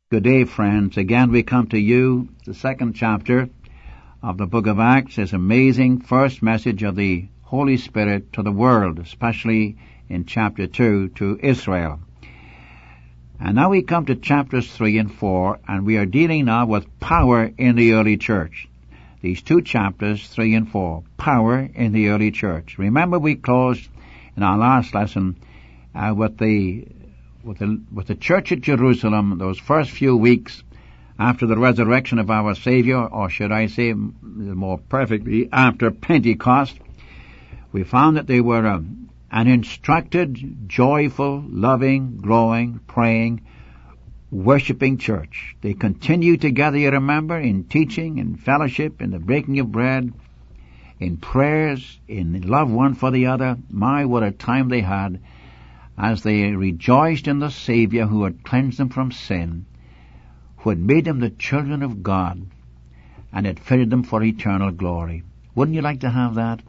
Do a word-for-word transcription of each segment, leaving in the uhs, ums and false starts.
Good day, friends. Again, we come to you, the second chapter of the book of Acts, this amazing first message of the Holy Spirit to the world, especially in chapter two to Israel. And now we come to chapters three and four, and we are dealing now with power in the early church. These two chapters, three and four, power in the early church. Remember, we closed in our last lesson uh, with the With the, with the church at Jerusalem, those first few weeks after the resurrection of our Savior, or should I say more perfectly, after Pentecost, we found that they were a, an instructed, joyful, loving, growing, praying, worshiping church. They continued together, you remember, in teaching, in fellowship, in the breaking of bread, in prayers, in love one for the other. My, what a time they had, as they rejoiced in the Savior who had cleansed them from sin, who had made them the children of God, and had fitted them for eternal glory. Wouldn't you like to have that?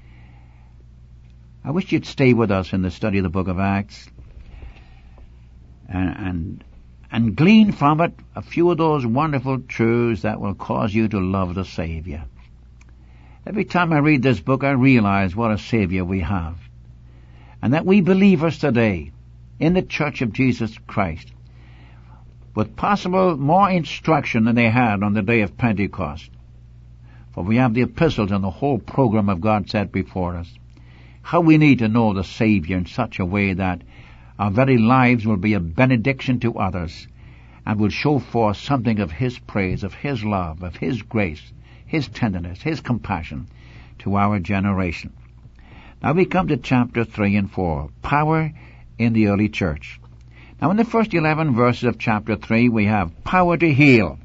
I wish you'd stay with us in the study of the book of Acts, and, and, and glean from it a few of those wonderful truths that will cause you to love the Savior. Every time I read this book, I realize what a Savior we have. And that we believers today, in the Church of Jesus Christ, with possible more instruction than they had on the day of Pentecost, for we have the epistles and the whole program of God set before us, how we need to know the Savior in such a way that our very lives will be a benediction to others, and will show forth something of His praise, of His love, of His grace, His tenderness, His compassion to our generation. Now we come to chapter three and four, power in the early church. Now in the first eleven verses of chapter three, we have power to heal.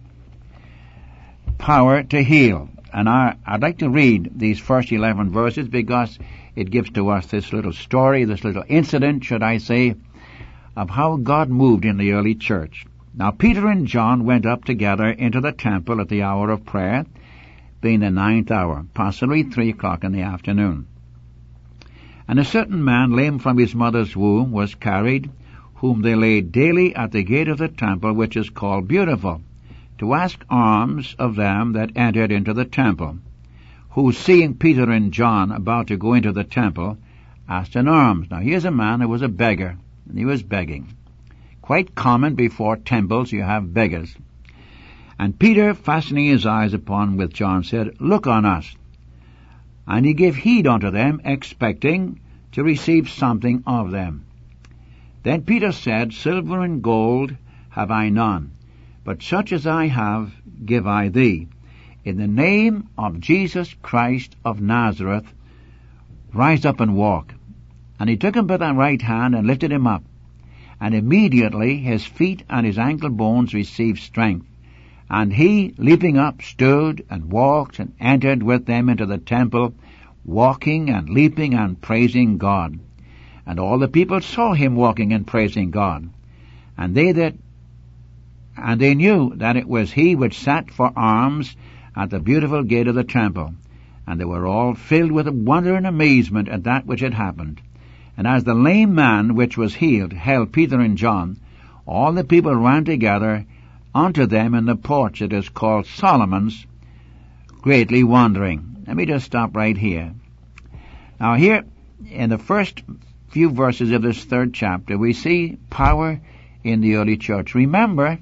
Power to heal. And I, I'd like to read these first eleven verses because it gives to us this little story, this little incident, should I say, of how God moved in the early church. Now Peter and John went up together into the temple at the hour of prayer, being the ninth hour, possibly three o'clock in the afternoon. And a certain man, lame from his mother's womb, was carried, whom they laid daily at the gate of the temple, which is called Beautiful, to ask alms of them that entered into the temple, who, seeing Peter and John about to go into the temple, asked an alms. Now here's a man who was a beggar, and he was begging. Quite common before temples, you have beggars. And Peter, fastening his eyes upon with John, said, Look on us. And he gave heed unto them, expecting to receive something of them. Then Peter said, Silver and gold have I none, but such as I have give I thee. In the name of Jesus Christ of Nazareth, rise up and walk. And he took him by the right hand and lifted him up. And immediately his feet and his ankle bones received strength. And he, leaping up, stood and walked and entered with them into the temple, walking and leaping and praising God. And all the people saw him walking and praising God. And they that, and they knew that it was he which sat for alms at the beautiful gate of the temple. And they were all filled with wonder and amazement at that which had happened. And as the lame man which was healed held Peter and John, all the people ran together unto them in the porch that is called Solomon's, greatly wondering. Let me just stop right here. Now here, in the first few verses of this third chapter, we see power in the early church. Remember,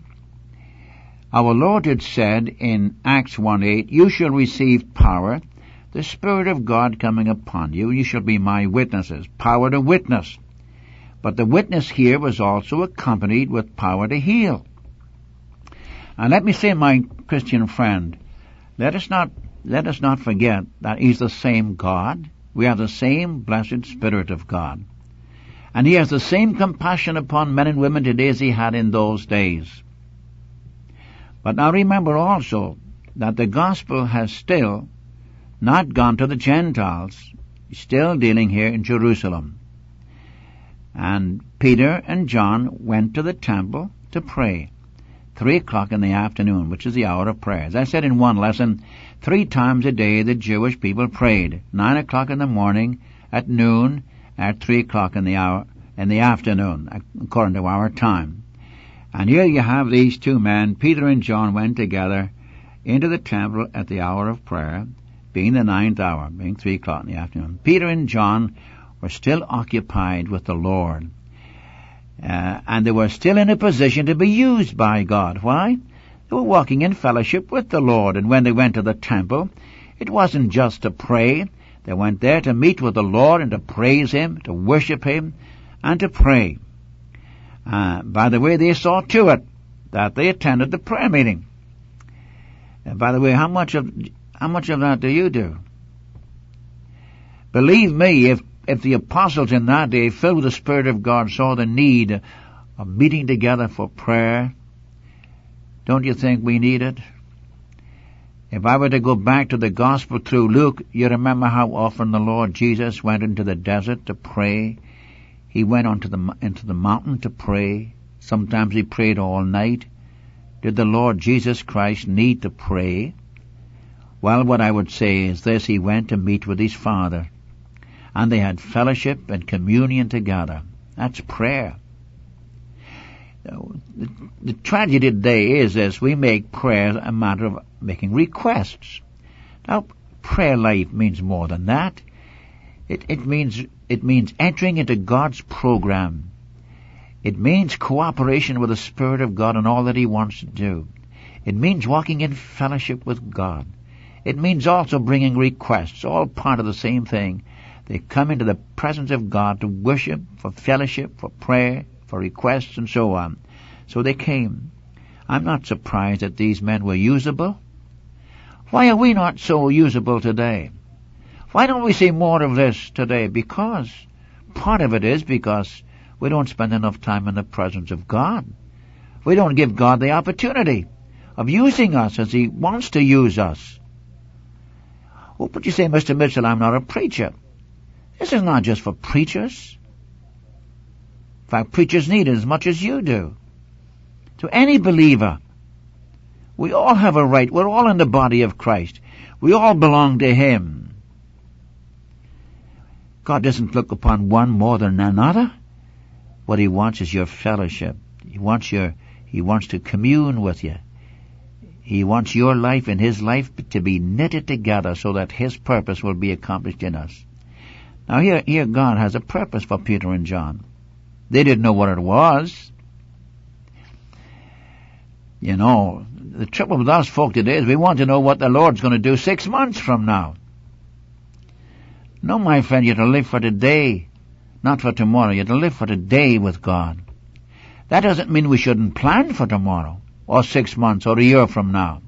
our Lord had said in Acts one eight, You shall receive power, the Spirit of God coming upon you, you shall be my witnesses. Power to witness. But the witness here was also accompanied with power to heal. And let me say, my Christian friend, let us not let us not forget that He's the same God. We have the same blessed Spirit of God. And He has the same compassion upon men and women today as He had in those days. But now remember also that the gospel has still not gone to the Gentiles. He's still dealing here in Jerusalem. And Peter and John went to the temple to pray. Three o'clock in the afternoon, which is the hour of prayer. As I said in one lesson, three times a day the Jewish people prayed. Nine o'clock in the morning, at noon, at three o'clock in the hour in the afternoon, according to our time. And here you have these two men, Peter and John, went together into the temple at the hour of prayer, being the ninth hour, being three o'clock in the afternoon. Peter and John were still occupied with the Lord. Uh, and they were still in a position to be used by God. Why? They were walking in fellowship with the Lord. And when they went to the temple, it wasn't just to pray. They went there to meet with the Lord and to praise Him, to worship Him, and to pray. Uh, by the way, they saw to it that they attended the prayer meeting. And by the way, how much of how much of that do you do? Believe me, if if the apostles in that day, filled with the Spirit of God, saw the need of meeting together for prayer, don't you think we need it? If I were to go back to the gospel through Luke, you remember how often the Lord Jesus went into the desert to pray. He went onto the, into the mountain to pray. Sometimes he prayed all night. Did the Lord Jesus Christ need to pray? Well, what I would say is this: he went to meet with his Father, and they had fellowship and communion together. That's prayer. The, the tragedy today is this: we make prayer a matter of making requests. Now, prayer life means more than that. It, it means it means entering into God's program. It means cooperation with the Spirit of God in all that He wants to do. It means walking in fellowship with God. It means also bringing requests, all part of the same thing. They come into the presence of God to worship, for fellowship, for prayer, for requests, and so on. So they came. I'm not surprised that these men were usable. Why are we not so usable today? Why don't we see more of this today? Because part of it is because we don't spend enough time in the presence of God. We don't give God the opportunity of using us as He wants to use us. Oh, but you say, Mister Mitchell, I'm not a preacher. This is not just for preachers. In fact, preachers need it as much as you do. To any believer, we all have a right. We're all in the body of Christ. We all belong to Him. God doesn't look upon one more than another. What He wants is your fellowship. He wants your, He wants to commune with you. He wants your life and His life to be knitted together so that His purpose will be accomplished in us. Now here, here God has a purpose for Peter and John. They didn't know what it was. You know, the trouble with us folk today is we want to know what the Lord's going to do six months from now. No, my friend, you're to live for today, not for tomorrow. You're to live for today with God. That doesn't mean we shouldn't plan for tomorrow, or six months, or a year from now.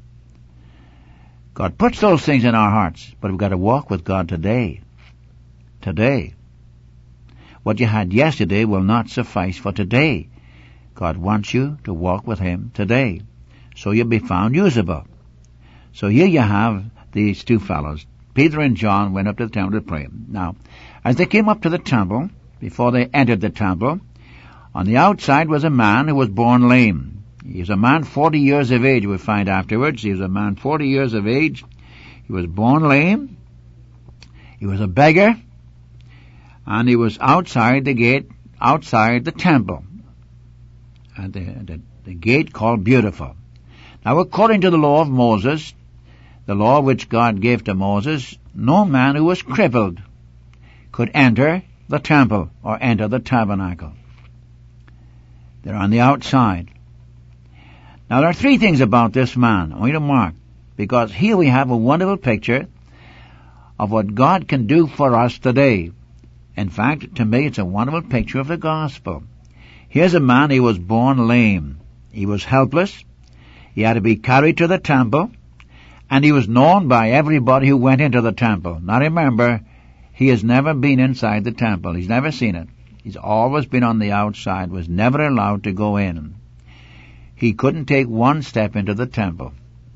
God puts those things in our hearts, but we've got to walk with God today. Today. What you had yesterday will not suffice for today. God wants you to walk with Him today, so you'll be found usable. So here you have these two fellows. Peter and John went up to the temple to pray. Now, as they came up to the temple, before they entered the temple, on the outside was a man who was born lame. He was a man forty years of age, we find afterwards. He was a man forty years of age. He was born lame. He was a beggar. And he was outside the gate, outside the temple. At the, the, the gate called Beautiful. Now, according to the law of Moses, the law which God gave to Moses, no man who was crippled could enter the temple or enter the tabernacle. They're on the outside. Now, there are three things about this man I want you to mark, because here we have a wonderful picture of what God can do for us today. In fact, to me, it's a wonderful picture of the gospel. Here's a man, he was born lame. He was helpless. He had to be carried to the temple, and he was known by everybody who went into the temple. Now remember, he has never been inside the temple. He's never seen it. He's always been on the outside, was never allowed to go in. He couldn't take one step into the temple.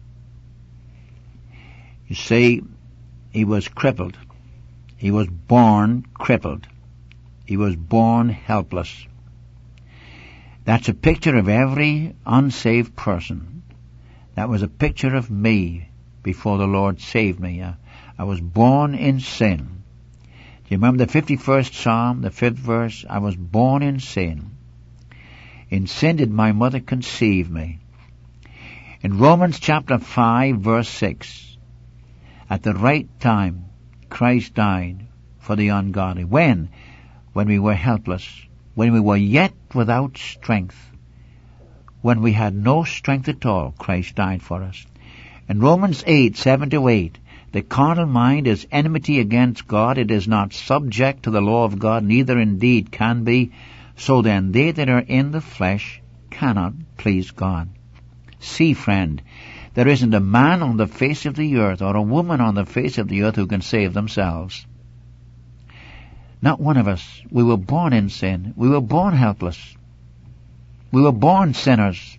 You see, he was crippled. He was born crippled. He was born helpless. That's a picture of every unsaved person. That was a picture of me before the Lord saved me. I, I was born in sin. Do you remember the fifty-first Psalm, the fifth verse? I was born in sin. In sin did my mother conceive me. In Romans chapter five, verse six, at the right time, Christ died for the ungodly. When? When we were helpless. When we were yet without strength. When we had no strength at all, Christ died for us. In Romans eight, seven to eight, the carnal mind is enmity against God. It is not subject to the law of God, neither indeed can be. So then they that are in the flesh cannot please God. See, friend, there isn't a man on the face of the earth or a woman on the face of the earth who can save themselves. Not one of us. We were born in sin. We were born helpless. We were born sinners.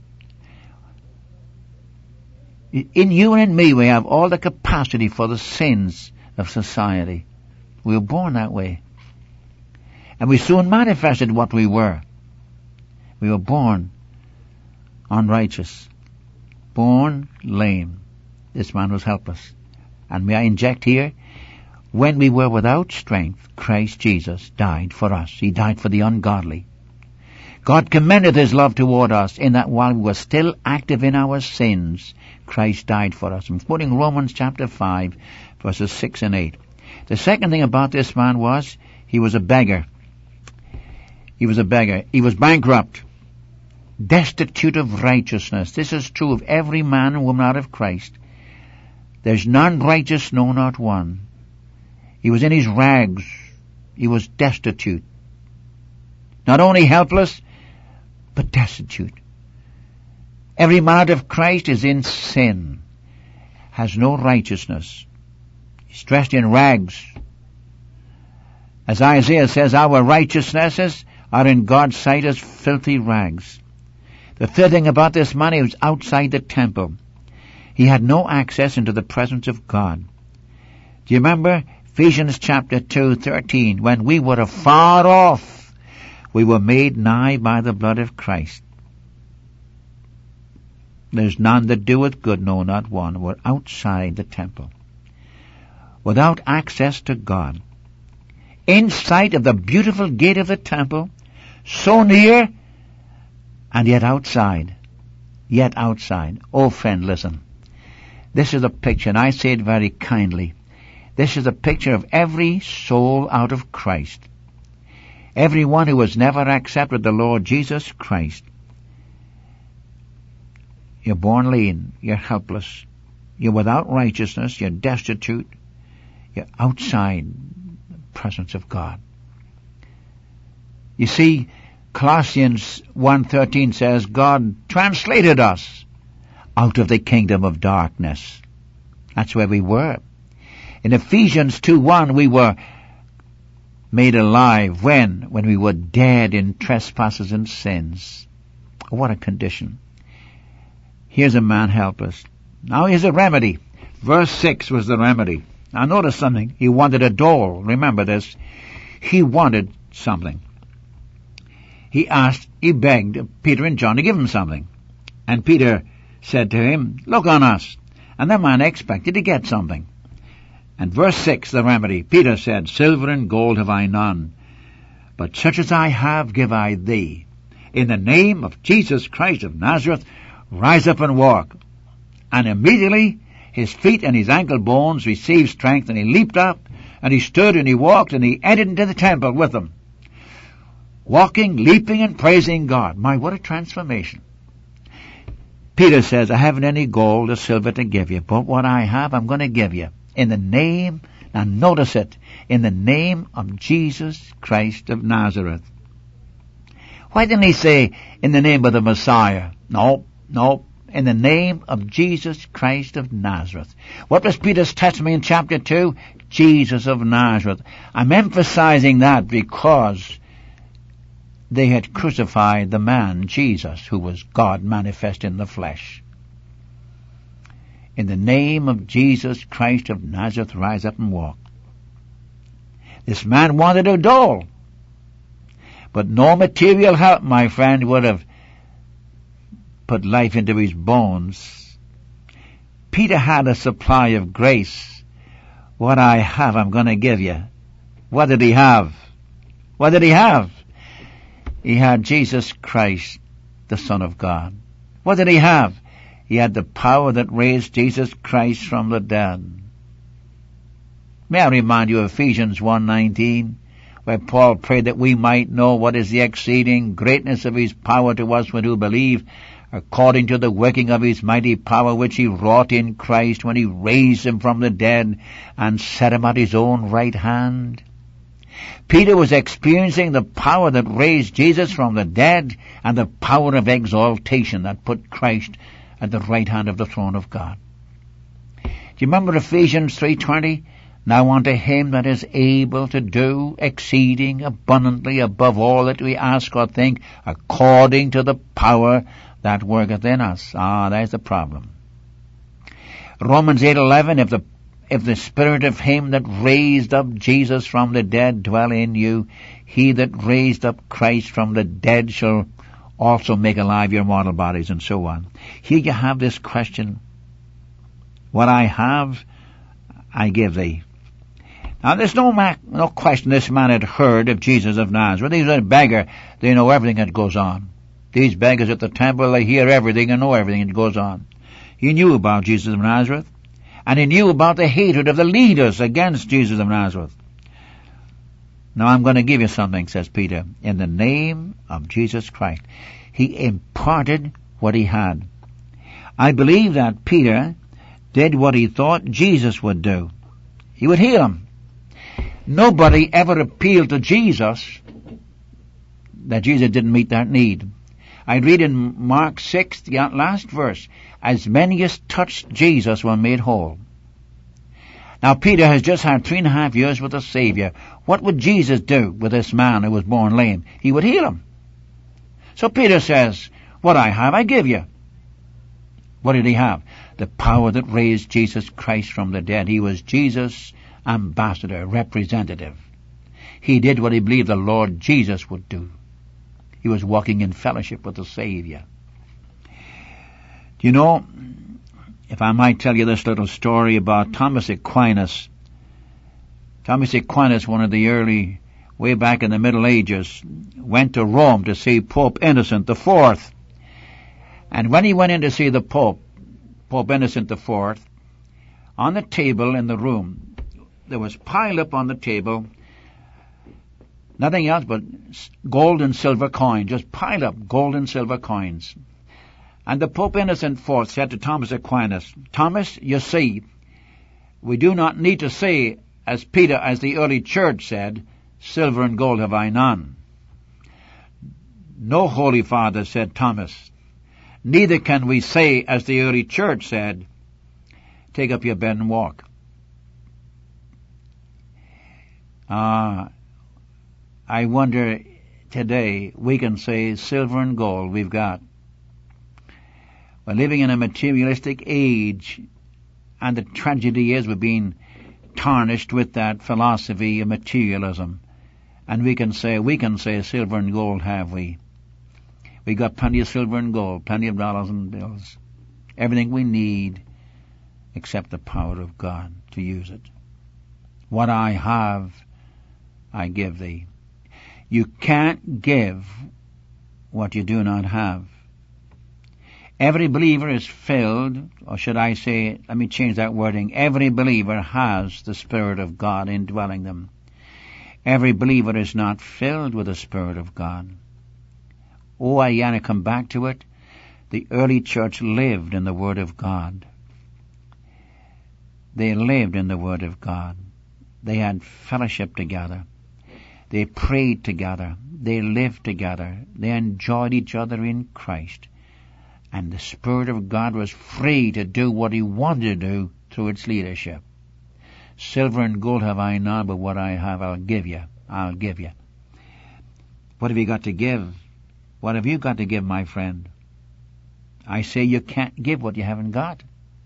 In you and in me we have all the capacity for the sins of society. We were born that way. And we soon manifested what we were. We were born unrighteous. Born lame. This man was helpless. And may I inject here, when we were without strength, Christ Jesus died for us. He died for the ungodly. God commended His love toward us in that while we were still active in our sins, Christ died for us. I'm quoting Romans chapter five, verses six and eight. The second thing about this man was, he was a beggar. He was a beggar. He was bankrupt. Destitute of righteousness. This is true of every man and woman out of Christ. There's none righteous, no, not one. He was in his rags. He was destitute. Not only helpless, but destitute. Every man out of Christ is in sin, has no righteousness. He's dressed in rags. As Isaiah says, our righteousnesses are in God's sight as filthy rags. The third thing about this man, he was outside the temple. He had no access into the presence of God. Do you remember Ephesians chapter two, thirteen, when we were afar off, we were made nigh by the blood of Christ. There's none that doeth good, no, not one. We're outside the temple, without access to God. In sight of the beautiful gate of the temple, so near, and yet outside. Yet outside. Oh, friend, listen. This is a picture, and I say it very kindly. This is a picture of every soul out of Christ. Everyone who has never accepted the Lord Jesus Christ. You're born lean. You're helpless. You're without righteousness. You're destitute. You're outside the presence of God. You see, Colossians one thirteen says, God translated us out of the kingdom of darkness. That's where we were. In Ephesians two one, we were made alive. When? When we were dead in trespasses and sins. What a condition. Here's a man helpless. Now here's a remedy. Verse six was the remedy. Now notice something. He wanted a dole. Remember this. He wanted something. He asked, he begged Peter and John to give him something. And Peter said to him, look on us. And the man expected to get something. And verse six, the remedy. Peter said, silver and gold have I none, but such as I have give I thee. In the name of Jesus Christ of Nazareth, rise up and walk. And immediately his feet and his ankle bones received strength, and he leaped up, and he stood, and he walked, and he entered into the temple with them. Walking, leaping, and praising God. My, what a transformation. Peter says, I haven't any gold or silver to give you, but what I have I'm going to give you. In the name, now notice it, in the name of Jesus Christ of Nazareth. Why didn't he say, in the name of the Messiah? No, no, in the name of Jesus Christ of Nazareth. What was Peter's testimony in chapter two? Jesus of Nazareth. I'm emphasizing that because they had crucified the man, Jesus, who was God manifest in the flesh. In the name of Jesus Christ of Nazareth, rise up and walk. This man wanted a dole, but no material help, my friend, would have put life into his bones. Peter had a supply of grace. What I have, I'm going to give you. What did he have? What did he have? He had Jesus Christ the Son of God. What did he have? He had the power that raised Jesus Christ from the dead. May I remind you of Ephesians one nineteen, where Paul prayed that we might know what is the exceeding greatness of his power to us who believe, according to the working of his mighty power which he wrought in Christ when he raised him from the dead and set him at his own right hand. Peter was experiencing the power that raised Jesus from the dead and the power of exaltation that put Christ at the right hand of the throne of God. Do you remember Ephesians three twenty? Now unto him that is able to do exceeding abundantly above all that we ask or think, according to the power that worketh in us. Ah, there's the problem. Romans eight eleven, if the if the spirit of him that raised up Jesus from the dead dwell in you, he that raised up Christ from the dead shall also make alive your mortal bodies, and so on. Here you have this question, what I have, I give thee. Now there's no ma- no question this man had heard of Jesus of Nazareth. He's a beggar. They know everything that goes on. These beggars at the temple, they hear everything and know everything that goes on. He knew about Jesus of Nazareth, and he knew about the hatred of the leaders against Jesus of Nazareth. Now I'm going to give you something, says Peter, in the name of Jesus Christ. He imparted what he had. I believe that Peter did what he thought Jesus would do. He would heal him. Nobody ever appealed to Jesus that Jesus didn't meet that need. I read in Mark six, the last verse, as many as touched Jesus were made whole. Now Peter has just had three and a half years with the Savior. What would Jesus do with this man who was born lame? He would heal him. So Peter says, what I have, I give you. What did he have? The power that raised Jesus Christ from the dead. He was Jesus' ambassador, representative. He did what he believed the Lord Jesus would do. He was walking in fellowship with the Savior. Do you know, if I might tell you this little story about Thomas Aquinas. Thomas Aquinas, one of the early, way back in the Middle Ages, went to Rome to see Pope Innocent the Fourth. And when he went in to see the Pope, Pope Innocent the Fourth, on the table in the room, there was piled up on the table nothing else but gold and silver coins, just piled up gold and silver coins. And the Pope Innocent the Fourth said to Thomas Aquinas, Thomas, you see, we do not need to say, as Peter, as the early church said, silver and gold have I none. No, Holy Father, said Thomas, neither can we say, as the early church said, take up your bed and walk. Ah, uh, I wonder today we can say silver and gold we've got. We're living in a materialistic age, and the tragedy is we're being tarnished with that philosophy of materialism. And we can say, we can say silver and gold have we. We got plenty of silver and gold, plenty of dollars and bills. Everything we need except the power of God to use it. What I have, I give thee. You can't give what you do not have. Every believer is filled, or should I say, let me change that wording, every believer has the Spirit of God indwelling them. Every believer is not filled with the Spirit of God. Oh, I want to come back to it. The early church lived in the Word of God. They lived in the Word of God. They had fellowship together. They prayed together. They lived together. They enjoyed each other in Christ. And the Spirit of God was free to do what He wanted to do through its leadership. Silver and gold have I none, but what I have I'll give you. I'll give you. What have you got to give? What have you got to give, my friend? I say you can't give what you haven't got.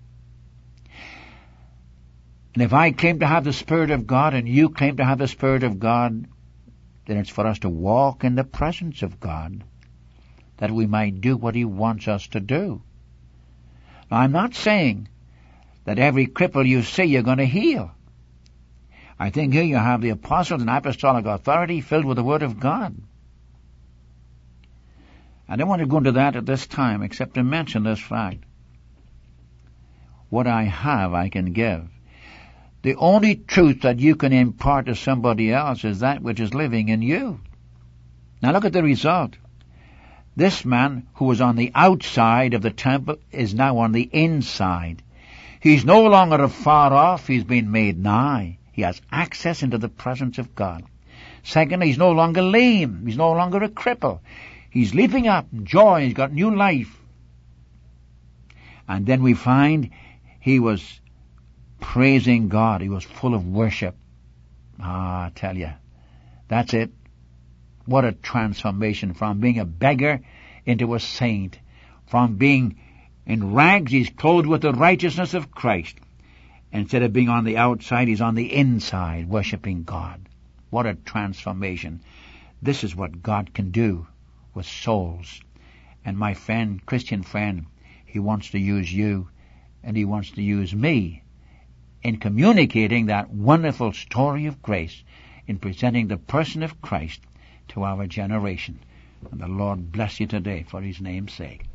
And if I claim to have the Spirit of God and you claim to have the Spirit of God, then it's for us to walk in the presence of God, that we might do what He wants us to do. Now, I'm not saying that every cripple you see you're going to heal. I think here you have the apostles and apostolic authority filled with the Word of God. I don't want to go into that at this time, except to mention this fact. What I have, I can give. The only truth that you can impart to somebody else is that which is living in you. Now look at the result. This man who was on the outside of the temple is now on the inside. He's no longer afar off, he's been made nigh. He has access into the presence of God. Secondly, he's no longer lame, he's no longer a cripple. He's leaping up in joy, he's got new life. And then we find he was praising God, he was full of worship. Ah, I tell you, that's it. What a transformation from being a beggar into a saint. From being in rags, he's clothed with the righteousness of Christ. Instead of being on the outside, he's on the inside, worshiping God. What a transformation. This is what God can do with souls. And my friend, Christian friend, he wants to use you, and he wants to use me in communicating that wonderful story of grace, in presenting the person of Christ to our generation. And the Lord bless you today for his name's sake.